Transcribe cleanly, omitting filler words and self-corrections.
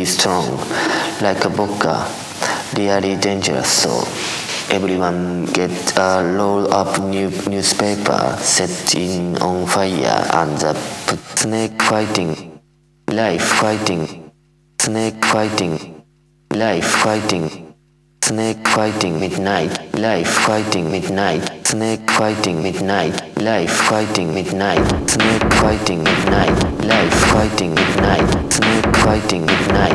really strong, like a vodka, really dangerous. So everyone get a roll up newspaper, set in on fire, and put snake fighting, life fighting, snake fighting, life fighting, snake fighting midnight, life fighting midnight, snake fighting midnight, life fighting midnight, snake fighting midnight, life fighting midnight, snake fighting midnight.